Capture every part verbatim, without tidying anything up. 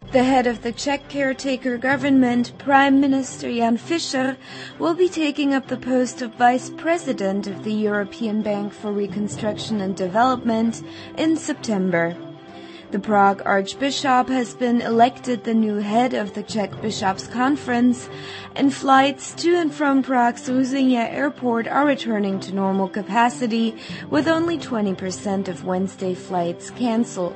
The head of the Czech caretaker government, Prime Minister Jan Fischer, will be taking up the post of Vice President of the European Bank for Reconstruction and Development in September. The Prague Archbishop has been elected the new head of the Czech Bishops' Conference, and flights to and from Prague's Ruzyně Airport are returning to normal capacity, with only twenty percent of Wednesday flights cancelled.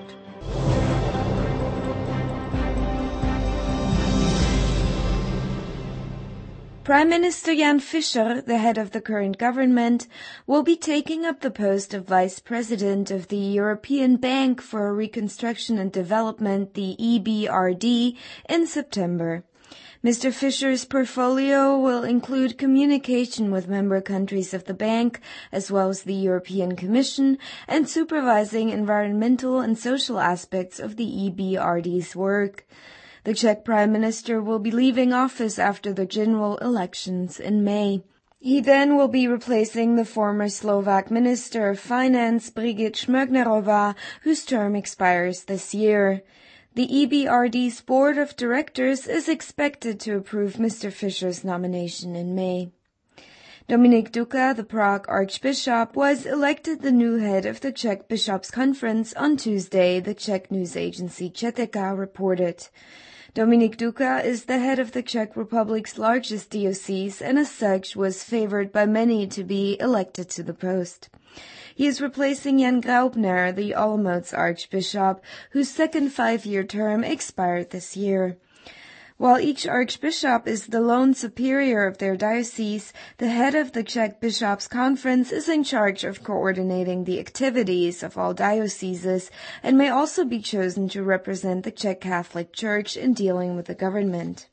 Prime Minister Jan Fischer, the head of the current government, will be taking up the post of Vice President of the European Bank for Reconstruction and Development, the E B R D, in September. Mister Fischer's portfolio will include communication with member countries of the bank, as well as the European Commission, and supervising environmental and social aspects of the E B R D's work. The Czech Prime Minister will be leaving office after the general elections in May. He then will be replacing the former Slovak Minister of Finance, Brigit Schmögnerová, whose term expires this year. The E B R D's board of directors is expected to approve Mister Fischer's nomination in May. Dominik Duka, the Prague Archbishop, was elected the new head of the Czech Bishops' Conference on Tuesday, the Czech news agency Četeka reported. Dominik Duka is the head of the Czech Republic's largest diocese and as such was favored by many to be elected to the post. He is replacing Jan Graupner, the Olomouc Archbishop, whose second five-year term expired this year. While each archbishop is the lone superior of their diocese, the head of the Czech Bishops' Conference is in charge of coordinating the activities of all dioceses and may also be chosen to represent the Czech Catholic Church in dealing with the government.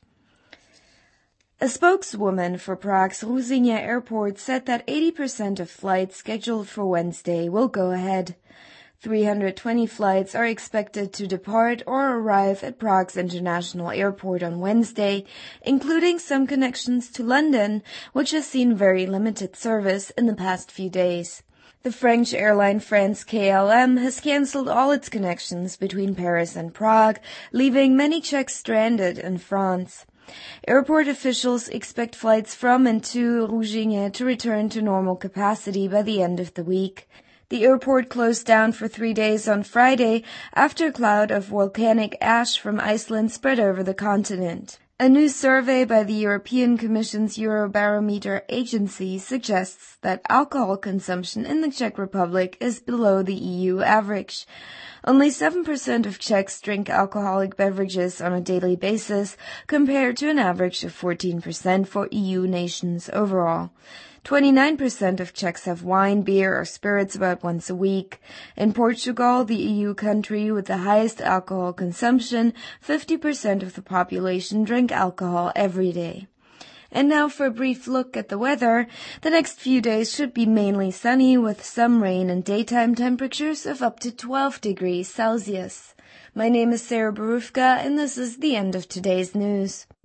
A spokeswoman for Prague's Ruzyně Airport said that eighty percent of flights scheduled for Wednesday will go ahead. three hundred twenty flights are expected to depart or arrive at Prague's International Airport on Wednesday, including some connections to London, which has seen very limited service in the past few days. The French airline France K L M has cancelled all its connections between Paris and Prague, leaving many Czechs stranded in France. Airport officials expect flights from and to Ruzyně to return to normal capacity by the end of the week. The airport closed down for three days on Friday after a cloud of volcanic ash from Iceland spread over the continent. A new survey by the European Commission's Eurobarometer agency suggests that alcohol consumption in the Czech Republic is below the E U average. Only seven percent of Czechs drink alcoholic beverages on a daily basis, compared to an average of fourteen percent for E U nations overall. twenty-nine percent of Czechs have wine, beer, or spirits about once a week. In Portugal, the E U country with the highest alcohol consumption, fifty percent of the population drink alcohol every day. And now for a brief look at the weather. The next few days should be mainly sunny with some rain and daytime temperatures of up to twelve degrees Celsius. My name is Sarah Barufka and this is the end of today's news.